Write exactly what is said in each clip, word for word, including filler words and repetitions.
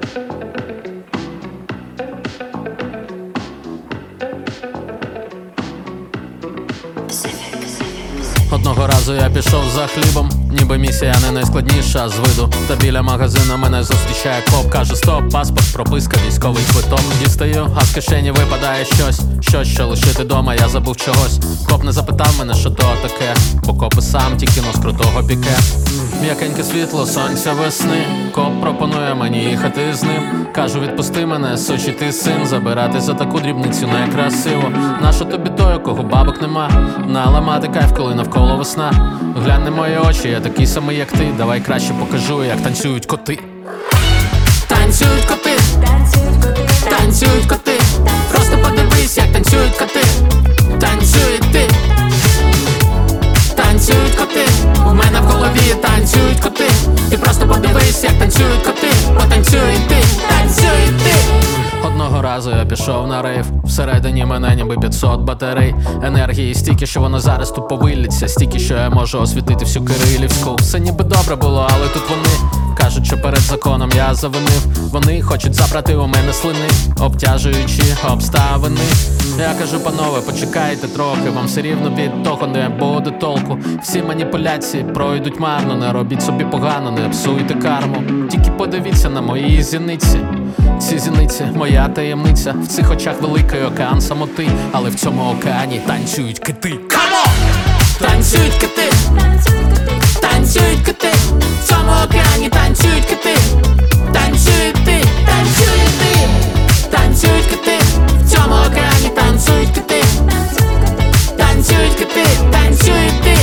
Одного разу я пішов за хлібом, ніби місія не найскладніша з виду. Та біля магазину мене зустрічає коп. Каже: стоп, паспорт, прописка, військовий квиток. Дістаю, а з кишені випадає щось. Щось, що лишити дома, я забув чогось. Коп не запитав мене, що то таке, бо копи сам тільки но з крутого піке. М'якеньке світло, сонця весни. Коп пропонує мені їхати з ним. Кажу: відпусти мене, сучий ти син. Забирати за таку дрібницю некрасиво. Нащо тобі той, у кого бабок нема? Наламати кайф, коли навколо весна. Глянь на мої очі, я такий самий, як ти. Давай краще покажу, як танцюють коти. Танцюють коти, танцюють коти. Просто подивись, як танцюють коти. Танцюють ти. Танцюють коти. У мене в голові танцюють коти. Ти просто подивись, як танцюють коти. Потанцюй ти, танцюй ти. Одного разу я пішов на рейв. Всередині мене ніби п'ятсот батарей. Енергії стільки, що воно зараз тупо виллється. Стільки, що я можу освітити всю Кирилівську. Все ніби добре було, але тут вони кажуть, що перед законом я завинив. Вони хочуть забрати у мене слини, обтяжуючи обставини. Я кажу: панове, почекайте трохи, вам все рівно від того не буде толку. Всі маніпуляції пройдуть марно. Не робіть собі погано, не псуйте карму. Тільки подивіться на мої зіниці. Ці зіниці — моя таємниця. В цих очах великий океан самоти, але в цьому океані танцюють кити. Камо! Танцюють кити. Танцюють кити. В цьому океані танцюють кити. Танцюють ти, танцюють ти. Танцюють кити. В цьому океані танцюють кити. Танцюють кити, танцюють ти.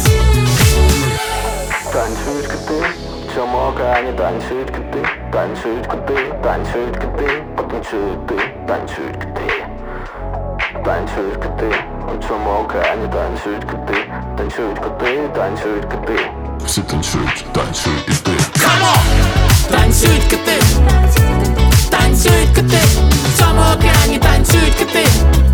Танцюють кити. В цьому океані танцюють кити. Танцюють кити, танцюють кити. Потанцюють ти, танцюють кити. Танцюють кити. В цьому океані танцюють кити. Танцюють коти, танцюють кити. Всі танцюють, танцюють і ти. Камо! Танцюють кити. Танцюють кити. В цьому океані танцюють кити.